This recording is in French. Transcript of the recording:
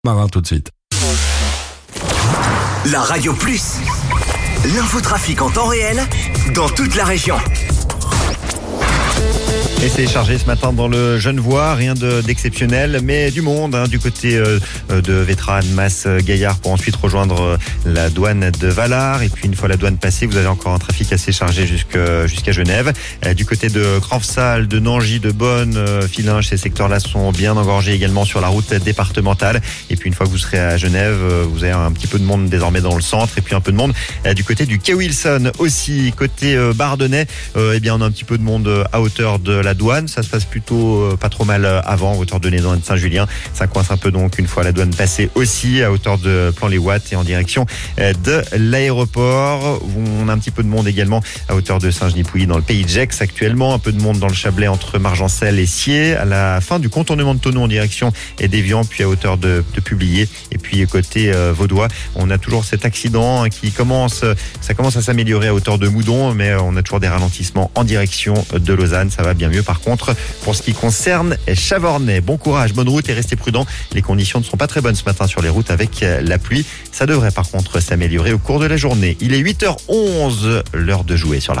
Marin tout de suite. La Radio Plus, l'infotrafic en temps réel dans toute la région. Et c'est chargé ce matin dans le Genevois, rien d'exceptionnel, mais du monde, du côté de Vétra, Annemasse, Gaillard, pour ensuite rejoindre la douane de Valard. Et puis une fois la douane passée, vous avez encore un trafic assez chargé jusqu'à Genève. Du côté de Cranfsal, de Nangy, de Bonn, Fillinges, ces secteurs-là sont bien engorgés également sur la route départementale. Et puis une fois que vous serez à Genève, vous avez un petit peu de monde désormais dans le centre, et puis un peu de monde du côté du quai Wilson aussi. Côté Bardonnais, eh bien on a un petit peu de monde à hauteur de la douane, ça se passe plutôt pas trop mal avant, à hauteur de Nédon et de Saint-Julien. Ça coince un peu donc une fois la douane passée aussi, à hauteur de Plan-les-Ouates et en direction de l'aéroport. On a un petit peu de monde également à hauteur de Saint-Genis-Pouilly dans le pays de Gex actuellement. Un peu de monde dans le Chablais entre Margencel et Sciez, à la fin du contournement de Thonon en direction d'Évian, puis à hauteur de Publier. Et puis côté vaudois, on a toujours cet accident qui commence à s'améliorer à hauteur de Moudon, mais on a toujours des ralentissements en direction de Lausanne. Ça va bien mieux par contre pour ce qui concerne Chavornay. Bon courage, bonne route et restez prudents. Les conditions ne sont pas très bonnes ce matin sur les routes avec la pluie. Ça devrait par contre s'améliorer au cours de la journée. Il est 8h11, l'heure de jouer sur la